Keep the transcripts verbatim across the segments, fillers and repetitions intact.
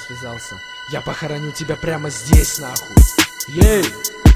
связался. Я похороню тебя прямо здесь, нахуй. Ей!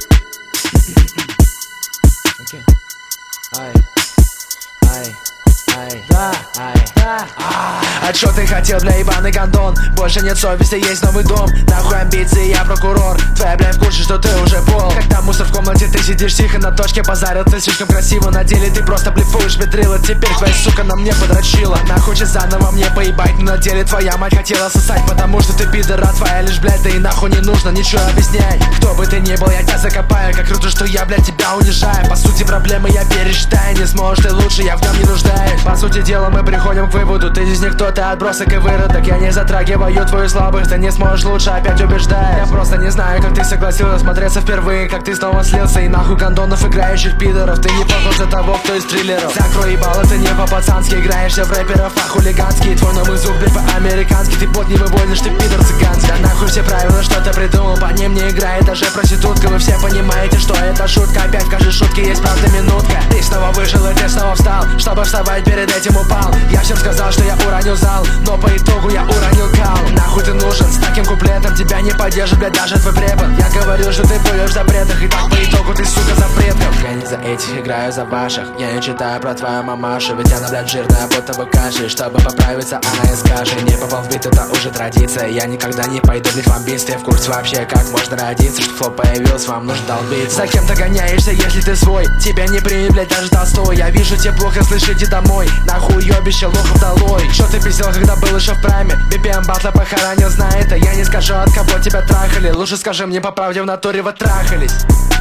Окей. Ай. Ай. Ай. Да. Ай. Да. А чё ты хотел, бля, ебаный гондон? Больше нет совести, есть новый дом. Нахуй амбиции, я прокурор. Твоя, бля, в курсе, что ты уже пол. Когда мусор в комнате, ты сидишь тихо на точке. Базарил ты слишком красиво, на деле ты просто блефуешь, бедрила. Теперь твоя сука на мне подрочила. Она хочет заново мне поебать, но на деле твоя мать хотела сосать. Потому что ты пидор, а твоя лишь, блядь, да и нахуй не нужно ничего объяснять. Кто бы ты ни был, я тебя закопаю. Как круто, что я, блядь, тебя унижаю. По сути проблемы я пересчитаю. Не сможешь ты лучше, я в нем не нуждаюсь. По сути дела мы приходим к выводу: ты здесь никто, ты отбросок и выродок. Я не затрагиваю твою слабость, ты не сможешь лучше, опять убеждаешь. Я просто не знаю, как ты согласилась смотреться впервые, как ты снова слился. И нахуй гондонов, играющих пидоров. Ты не похож на того, кто из триллеров. Закрой ебало, ты не по-пацански играешься в рэперов, а хулиганский. Твой новый звук, блядь, по-американски. Ты бот не выводишь, ты пидор цыганский. Да нахуй все правила, что ты придумал, по ним не играет даже проститутка. Вы все понимаете, что это шутка. Опять в каждой шутке есть правда минутка. Ты снова вышел и ты снова встал, чтобы вставать перед этим упал. Я всем сказал, что я уронил зал, но по итогу я уронил кал. Нахуй ты нужен, с таким куплетом тебя не поддержит, блядь, даже твой препод. Я говорил, что ты будешь в запретах, и так по итогу ты, сука, запретков. Я не за этих играю, за ваших. Я не читаю про твою мамашу, ведь она, блядь, жирная, будто бы кашей. Чтобы поправиться, она из каши. Не попал в бит, это уже традиция. Я никогда не пойду в бомбист. Я в курсе вообще, как можно родиться, что флоп появился, вам нужно долбить. За кем ты гоняешься, если ты свой? Тебя не примет, блядь, даже Толстой. Я вижу, тебе плохо, слышь, иди домой. Нахуй ёбище, лохов долой. Чё ты пиздел, когда был еще в прайме? би пи эм батла похоронил, знает, а я не скажу, от кого тебя трахали. Лучше скажи мне по правде, в натуре вы трахались.